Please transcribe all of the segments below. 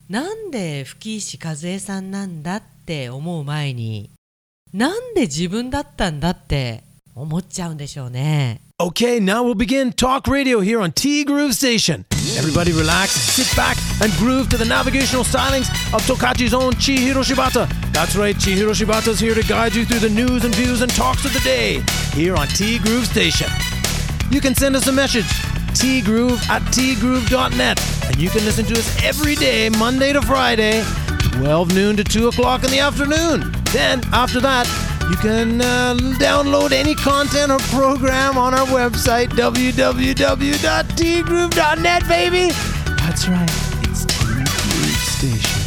なんで吹石和恵さんなんだって思う前に、なんで自分だったんだって思っちゃうんでしょうね。 Okay, now we'll begin Talk Radio here on T Groove Station. Everybody relax, sit back, and groove to the navigational stylings of Tokachi's own Chihiro Shibata. That's right, Chihiro Shibata's here to guide you through the news and views and talks of the day here on T Groove Station. You can send us a message, tgroove@tgroove.net, and you can listen to us every day, Monday to Friday, 12 noon to 2 o'clock in the afternoon. Then, after that, you can download any content or program on our website, www.tgroove.net, baby. That's right, it's T Groove Station.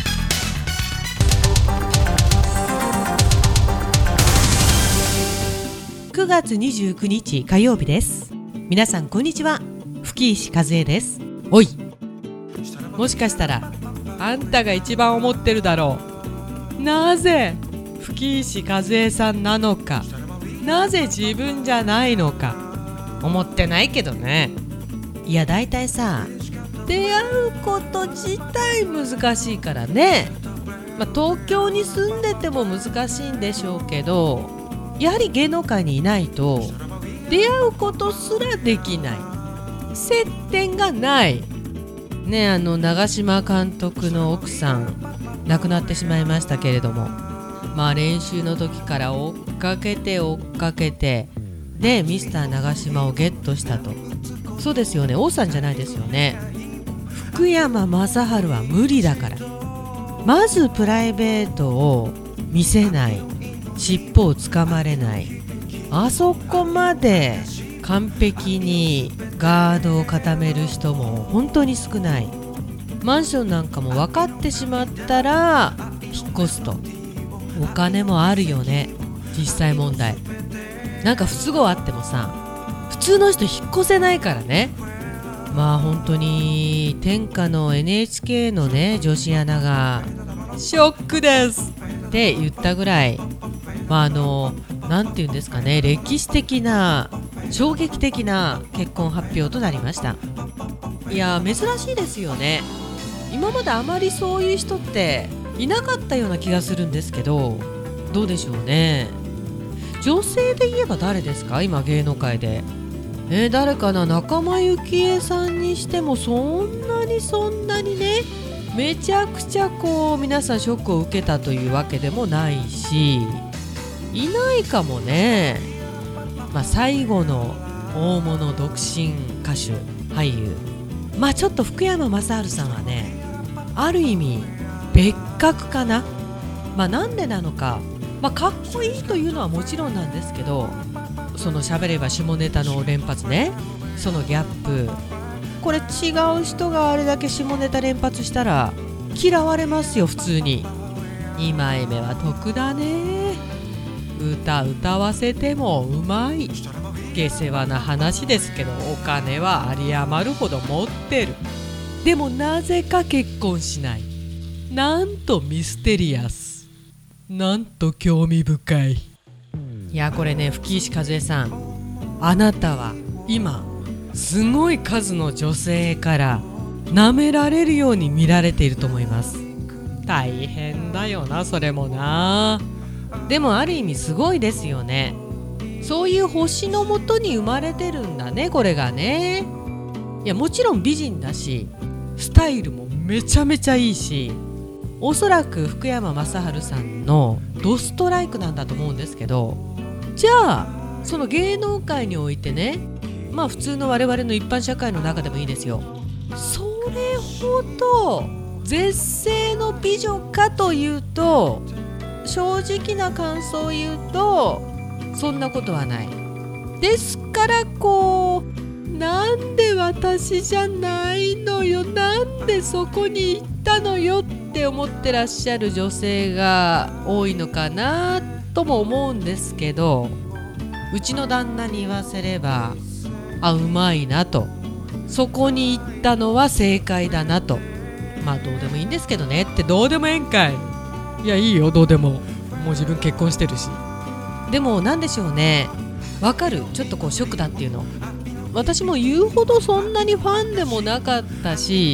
9月29日火曜日です。皆さんこんにちは。吹石和恵です。おい、もしかしたらあんたが一番思ってるだろう。なぜ吹石和恵さんなのか、なぜ自分じゃないのか思ってないけどね。いやだいたいさ、出会うこと自体難しいからね。東京に住んでても難しいんでしょうけど、やはり芸能界にいないと出会うことすらできない、接点がないね。長嶋監督の奥さん亡くなってしまいましたけれども、練習の時から追っかけてでミスター長嶋をゲットしたと。そうですよね、王さんじゃないですよね。福山雅治は無理だから、まずプライベートを見せない、尻尾をつかまれない、あそこまで完璧にガードを固める人も本当に少ない。マンションなんかも分かってしまったら引っ越すと。お金もあるよね、実際問題。なんか不都合あってもさ、普通の人引っ越せないからね。本当に天下の NHK のね女子アナがショックですって言ったぐらい、なんていうんですかね、歴史的な衝撃的な結婚発表となりました。いや珍しいですよね。今まであまりそういう人っていなかったような気がするんですけど、どうでしょうね。女性で言えば誰ですか、今芸能界で。誰かな。仲間由紀恵さんにしてもそんなにね、めちゃくちゃ皆さんショックを受けたというわけでもないし、いないかもね。最後の大物独身歌手俳優、ちょっと福山雅治さんはね、ある意味別格かな。なんでなのか、かっこいいというのはもちろんなんですけど、その喋れば下ネタの連発ね、そのギャップ、これ違う人があれだけ下ネタ連発したら嫌われますよ普通に。二枚目は得だね。歌わせてもうまい。下世話な話ですけど、お金は有り余るほど持ってる。でもなぜか結婚しない。なんとミステリアス、なんと興味深い。いやこれね、吹石和恵さん、あなたは今すごい数の女性から舐められるように見られていると思います。大変だよなそれもな。でもある意味すごいですよね。そういう星のもとに生まれてるんだね、これがね。いやもちろん美人だし、スタイルもめちゃめちゃいいし、おそらく福山雅治さんのドストライクなんだと思うんですけど、じゃあその芸能界においてね、普通の我々の一般社会の中でもいいですよ、それほど絶世の美女かというと、正直な感想を言うとそんなことはない。ですからなんで私じゃないのよ、なんでそこに行ったのよって思ってらっしゃる女性が多いのかなとも思うんですけど、うちの旦那に言わせれば、うまいなと、そこに行ったのは正解だなと。どうでもいいんですけどねって。どうでもええんかい。いやいいよどうでも、もう自分結婚してるし。でもなんでしょうね、わかる、ちょっとショックだっていうの。私も言うほどそんなにファンでもなかったし、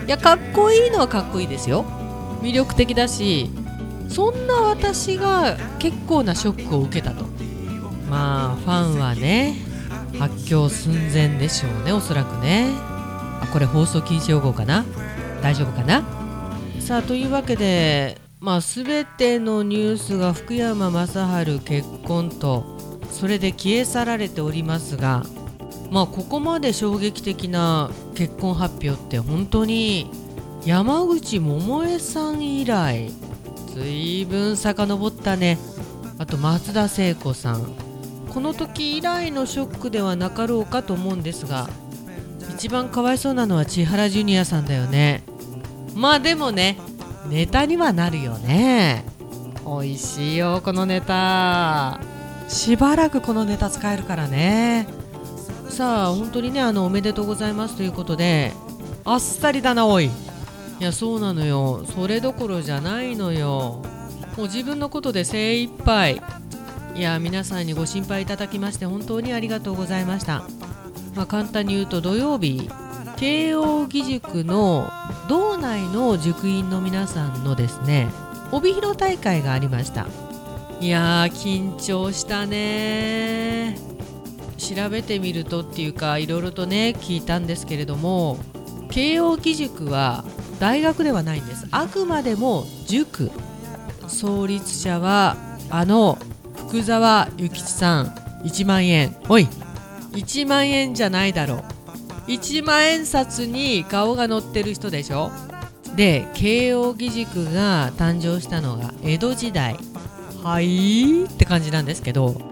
いや、かっこいいのはかっこいいですよ。魅力的だし、そんな私が結構なショックを受けたと。まあファンはね、発狂寸前でしょうね、おそらくね。これ放送禁止用語かな、大丈夫かな。さあ、というわけで、全てのニュースが福山雅治結婚と、それで消え去られておりますが、ここまで衝撃的な結婚発表って本当に山口百恵さん以来、ずいぶん遡ったね。あと松田聖子さん、この時以来のショックではなかろうかと思うんですが、一番かわいそうなのは千原ジュニアさんだよね。でもね、ネタにはなるよね。美味しいよこのネタ。しばらくこのネタ使えるからね。さあ本当にね、おめでとうございますということで、あっさりだなおい。いや、そうなのよ、それどころじゃないのよ。もう自分のことで精一杯。いや、皆さんにご心配いただきまして本当にありがとうございました。簡単に言うと、土曜日慶應義塾の道内の塾員の皆さんのですね、帯広大会がありました。いやー、緊張したね。調べてみるとっていうか、いろいろとね聞いたんですけれども、慶應義塾は大学ではないんです。あくまでも塾。創立者は福沢諭吉さん。1万円。おい、1万円じゃないだろう。1万円札に顔が載ってる人でしょ。で、慶應義塾が誕生したのが江戸時代。はいって感じなんですけど、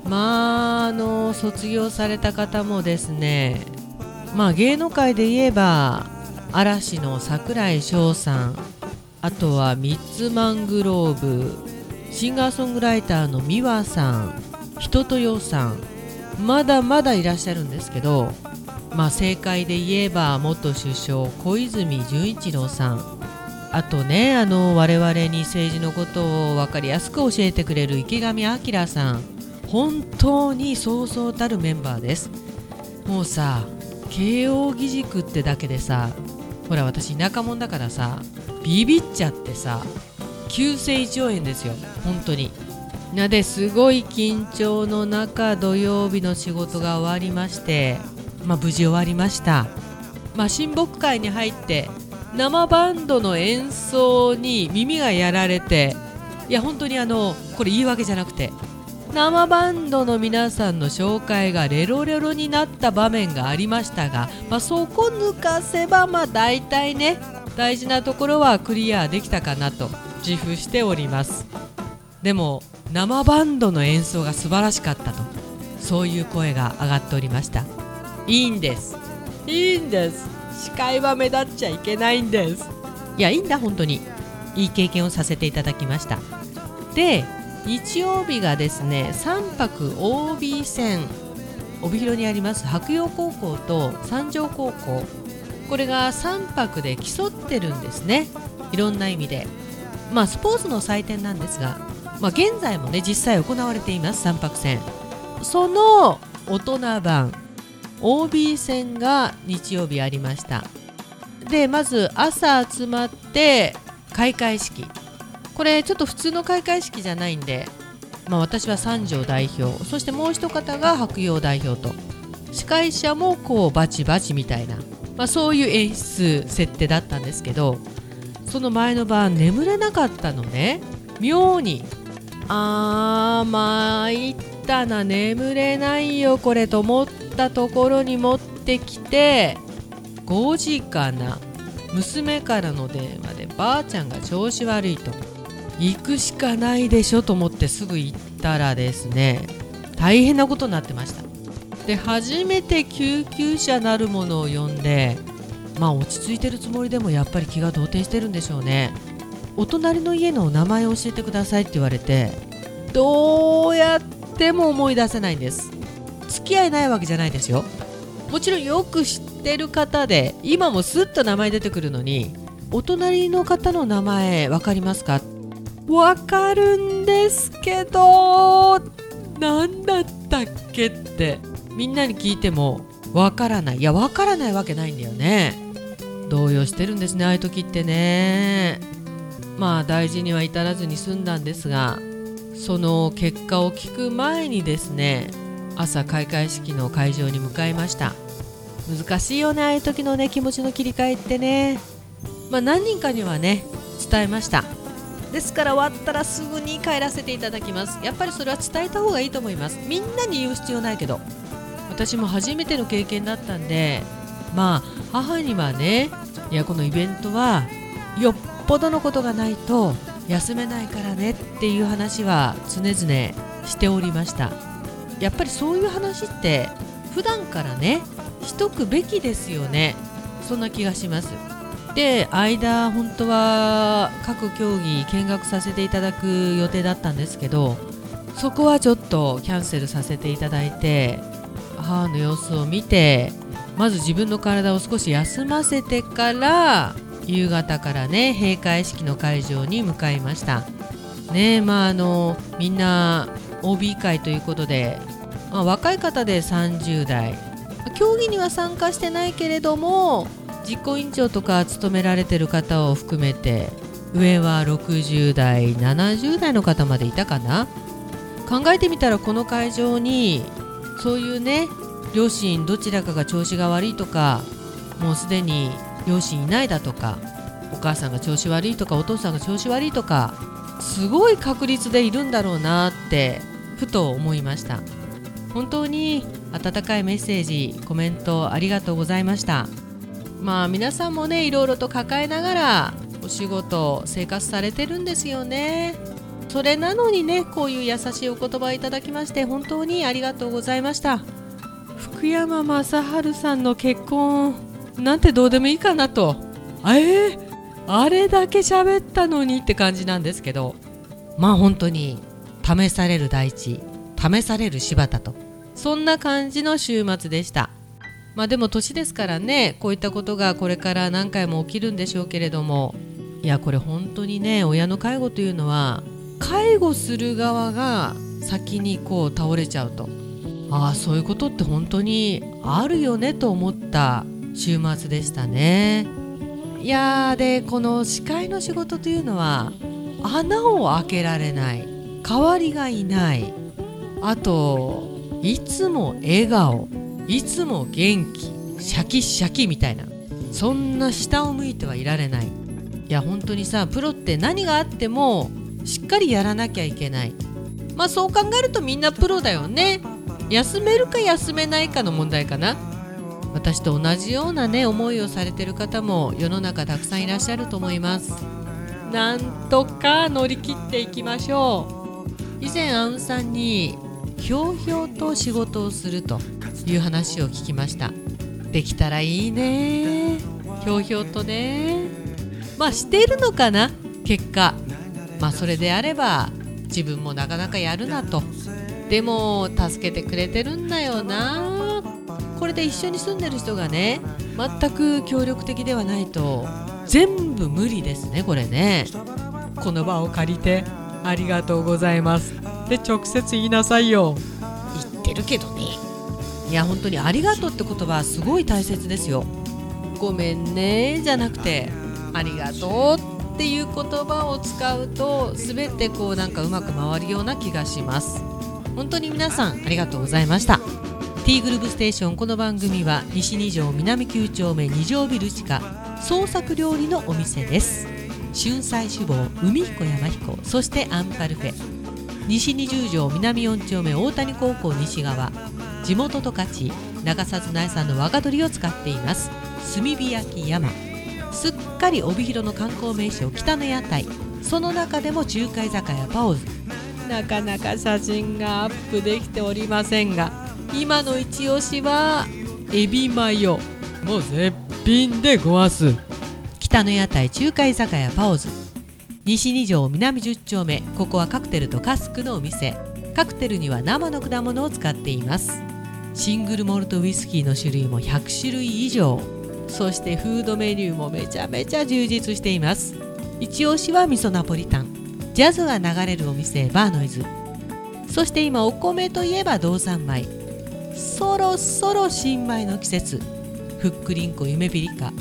卒業された方もですね、芸能界で言えば嵐の櫻井翔さん、あとはミッツマングローブ、シンガーソングライターの美和さん、人とよさん、まだまだいらっしゃるんですけど、政界で言えば元首相小泉純一郎さん、あとね、我々に政治のことを分かりやすく教えてくれる池上彰さん、本当にそうそうたるメンバーです。もうさ、慶應義塾ってだけでさ、ほら私田舎者だからさ、ビビっちゃってさ、急性胃腸炎ですよ本当に。ですごい緊張の中、土曜日の仕事が終わりまして、無事終わりました。親睦会に入って生バンドの演奏に耳がやられて、いや本当にこれ言い訳じゃなくて、生バンドの皆さんの紹介がレロレロになった場面がありましたが、そこ抜かせば大体ね、大事なところはクリアできたかなと自負しております。でも生バンドの演奏が素晴らしかったと、そういう声が上がっておりました。いいんです、いいんです。司会は目立っちゃいけないんです。いや、いいんだ、本当にいい経験をさせていただきました。で、日曜日がですね、3泊 OB 戦、帯広にあります白洋高校と三条高校、これが3泊で競ってるんですね。いろんな意味で、スポーツの祭典なんですが、現在もね実際行われています。3泊戦、その大人版 OB 戦が日曜日ありました。で、まず朝集まって開会式、これちょっと普通の開会式じゃないんで、私は三条代表、そしてもう一方が白洋代表と、司会者もこうバチバチみたいな、そういう演出設定だったんですけど、その前の晩眠れなかったのね、妙に。参ったな、眠れないよこれと思ったところに持ってきて、5時かな、娘からの電話でばあちゃんが調子悪いと、行くしかないでしょと思ってすぐ行ったらですね、大変なことになってました。で、初めて救急車なるものを呼んで、落ち着いてるつもりでもやっぱり気が動転してるんでしょうね。お隣の家の名前を教えてくださいって言われて、どうやっても思い出せないんです。付き合いないわけじゃないですよ。もちろんよく知ってる方で、今もスッと名前出てくるのに、お隣の方の名前分かりますか？分かるんですけど、何だったっけってみんなに聞いても分からない。いや、分からないわけないんだよね。 動揺してるんですね、ああいう時ってね。大事には至らずに済んだんですが、その結果を聞く前にですね、朝開会式の会場に向かいました。難しいよね、ああいう時のね、気持ちの切り替えってね。何人かにはね伝えました。ですから終わったらすぐに帰らせていただきます。やっぱりそれは伝えた方がいいと思います。みんなに言う必要ないけど、私も初めての経験だったんで、母にはね、いやこのイベントはよっぽどのことがないと休めないからねっていう話は常々しておりました。やっぱりそういう話って普段からねしとくべきですよね。そんな気がします。で、間本当は各競技見学させていただく予定だったんですけど、そこはちょっとキャンセルさせていただいて、母の様子を見て、まず自分の体を少し休ませてから夕方からね閉会式の会場に向かいましたね。みんな OB 会ということで、若い方で30代、競技には参加してないけれども実行委員長とか務められてる方を含めて、上は60代70代の方までいたかな。考えてみたらこの会場にそういうね、両親どちらかが調子が悪いとか、もうすでに両親いないだとか、お母さんが調子悪いとか、お父さんが調子悪いとか、すごい確率でいるんだろうなってふと思いました。本当に温かいメッセージ、コメントありがとうございました。皆さんもねいろいろと抱えながらお仕事生活されてるんですよね。それなのにね、こういう優しいお言葉をいただきまして本当にありがとうございました。福山雅治さんの結婚なんてどうでもいいかなと、あれだけ喋ったのにって感じなんですけど、本当に試される大地、試される柴田と、そんな感じの週末でした。でも年ですからね、こういったことがこれから何回も起きるんでしょうけれども、いやこれ本当にね、親の介護というのは介護する側が先に倒れちゃうと、そういうことって本当にあるよねと思った週末でしたね。いやで、この司会の仕事というのは穴を開けられない、代わりがいない、あといつも笑顔、いつも元気、シャキシャキみたいな、そんな下を向いてはいられない。いや本当にさ、プロって何があってもしっかりやらなきゃいけない。そう考えるとみんなプロだよね。休めるか休めないかの問題かな。私と同じようなね思いをされてる方も世の中たくさんいらっしゃると思います。なんとか乗り切っていきましょう。以前アウンさんにひょうひょうと仕事をするという話を聞きました。できたらいいね、ひょうひょうとね。しているのかな結果。それであれば自分もなかなかやるなと。でも助けてくれてるんだよな。これで一緒に住んでる人がね全く協力的ではないと全部無理ですね、これね。この場を借りてありがとうございますって直接言いなさいよ。言ってるけどね。いや本当にありがとうって言葉はすごい大切ですよ。ごめんねじゃなくてありがとうっていう言葉を使うと全てなんかうまく回るような気がします。本当に皆さんありがとうございました。 T グループステーション、この番組は西2条南9丁目2条ビル地下創作料理のお店です。春菜酒房海彦山彦、そしてアンパルフェ、西20条南4丁目大谷高校西側、地元十勝中札内産の若鶏を使っています。炭火焼き山、すっかり帯広の観光名所北の屋台、その中でも中華居酒屋パオズ。なかなか写真がアップできておりませんが、今の一押しはエビマヨ、もう絶品でごわす。北の屋台中華居酒屋パオズ、西2条南10丁目、ここはカクテルとカスクのお店。カクテルには生の果物を使っています。シングルモルトウイスキーの種類も100種類以上、そしてフードメニューもめちゃめちゃ充実しています。一押しは味噌ナポリタン、ジャズが流れるお店バーノイズ、そして今お米といえば道産米、そろそろ新米の季節、ふっくりんこ夢ピリカ、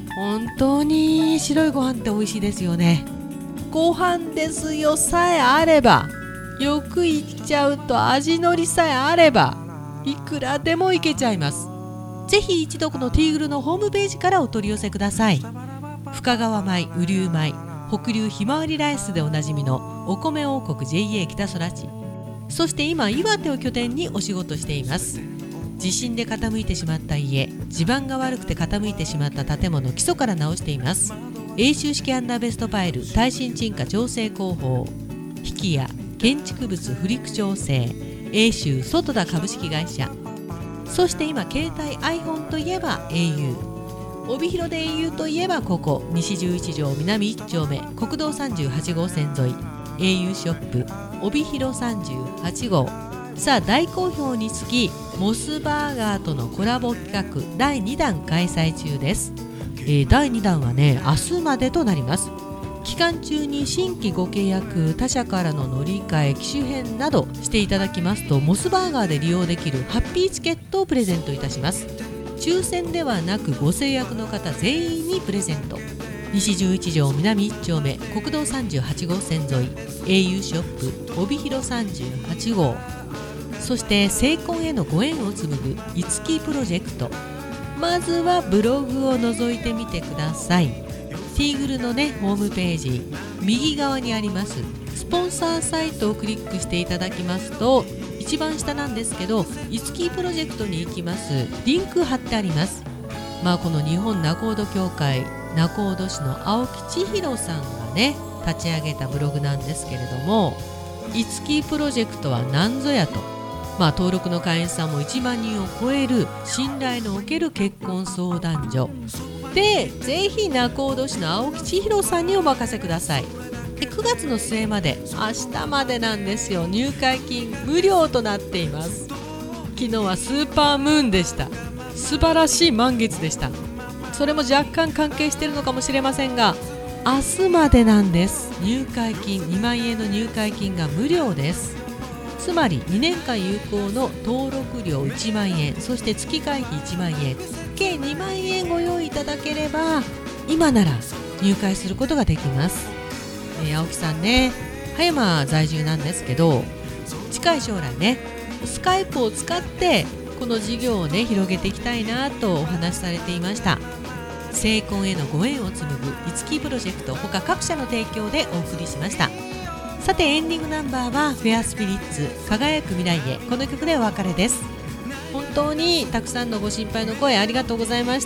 本当に白いご飯って美味しいですよね。ご飯ですよさえあれば、よくいっちゃうと味のりさえあれば、いくらでもいけちゃいます。ぜひ一度このティーグルのホームページからお取り寄せください。深川米、雨竜米、北流ひまわりライスでおなじみのお米王国 JA 北空地、そして今岩手を拠点にお仕事しています。地震で傾いてしまった家、地盤が悪くて傾いてしまった建物、基礎から直しています。永修式アンダーベストファイル、耐震沈下調整工法、引きや建築物不陸調整、永修外田株式会社、そして今携帯 iPhone といえば au、 帯広で au といえばここ西11条南1丁目国道38号線沿い au ショップ帯広38号。さあ大好評につきモスバーガーとのコラボ企画第2弾開催中です。第2弾はね、明日までとなります。期間中に新規ご契約、他社からの乗り換え、機種変などしていただきますと、モスバーガーで利用できるハッピーチケットをプレゼントいたします。抽選ではなくご制約の方全員にプレゼント。西11条南1丁目国道38号線沿い au ショップ帯広38号。そして成婚へのご縁を紡ぐいつきプロジェクト、まずはブログを覗いてみてください。ティーグルのねホームページ右側にありますスポンサーサイトをクリックしていただきますと、一番下なんですけどいつきプロジェクトに行きます。リンク貼ってあります。この日本仲人協会仲人市の青木千尋さんがね立ち上げたブログなんですけれども、いつきプロジェクトは何ぞやと、登録の会員さんも1万人を超える信頼のおける結婚相談所で、ぜひ仲人市の青木千尋さんにお任せください。で9月の末まで、明日までなんですよ。入会金無料となっています。昨日はスーパームーンでした。素晴らしい満月でした。それも若干関係しているのかもしれませんが、明日までなんです。入会金2万円の入会金が無料です。つまり2年間有効の登録料1万円、そして月会費1万円、計2万円ご用意いただければ今なら入会することができます。青木さんね、葉山在住なんですけど、近い将来ねスカイプを使ってこの事業をね広げていきたいなとお話しされていました。成婚へのご縁を紡ぐいつきプロジェクト他各社の提供でお送りしました。さてエンディングナンバーはフェアスピリッツ輝く未来へ、この曲でお別れです。本当にたくさんのご心配の声ありがとうございました。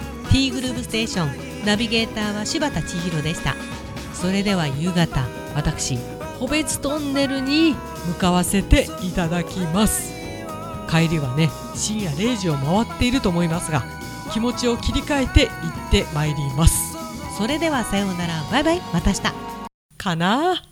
T グルーブステーションナビゲーターは柴田千尋でした。それでは夕方、私穂別トンネルに向かわせていただきます。帰りはね深夜0時を回っていると思いますが、気持ちを切り替えて行ってまいります。それではさようなら、バイバイ、また明日かな。